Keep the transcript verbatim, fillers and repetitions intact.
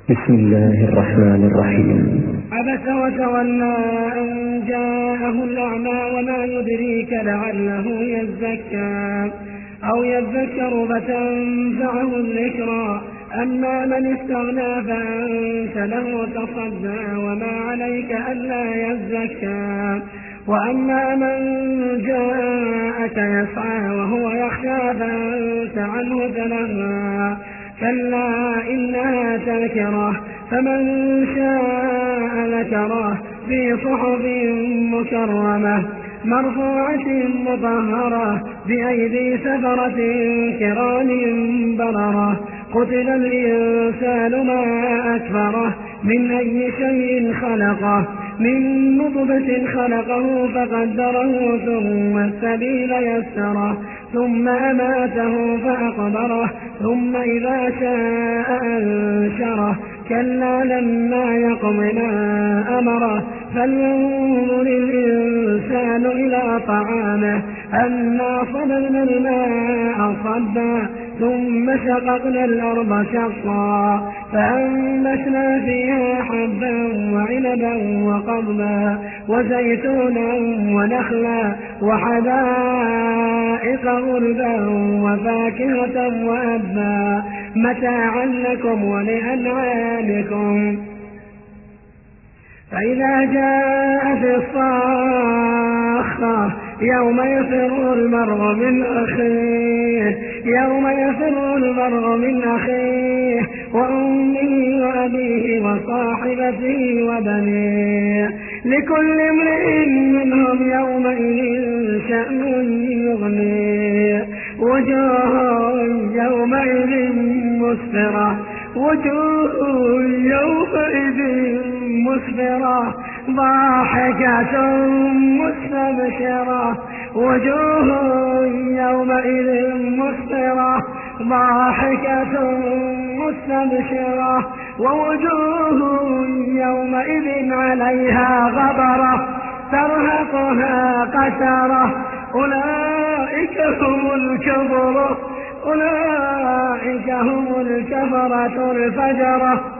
بسم الله الرحمن الرحيم. عبس وتولى أن جاءه الأعمى وما يدريك لعله يزكى أو يذكر فتنفعه الذكرى أما من استغنى فأنت له تصدى وما عليك ألا يزكى وأما من جاءك يسعى وهو يخشى فأنت عنه تلهى كلا إنها تذكرة فمن شاء ذكره في صحف مكرمة مرفوعة مطهرة بأيدي سفرة كرام بررة قتل الإنسان ما أكفره من أي شيء خلقه من نطفة خلقه فقدره ثم السبيل يسره ثم أماته فأقبره ثم إذا شاء أنشره كلا لما يقض ما أمره فلينظر الإنسان إلى طعامه أنا صببنا الماء صبا ثم شققنا الأرض شقا فأنبتنا فيها حبا وعنبا وقضبا وزيتونا ونخلا وحدائق غلبا وفاكهة وأبا متاعا لكم ولأنعامكم فإذا جاءت الصاخة يوم يفر المرء من أخيه يوم يفر المرء من أخيه وأمه وأبيه وصاحبته وبنيه لكل امرئ منهم يومئذ شأن يغنيه وجوه يومئذ مسفرة وجوه يومئذ مسفرة ضاحكة مستبشرة وجوه يومئذ مسفرة ضاحكة مستبشرة ووجوه يومئذ عليها غبرة ترهقها قترة أولئك هم الكفرة أولئك هم الكفرة الفجرة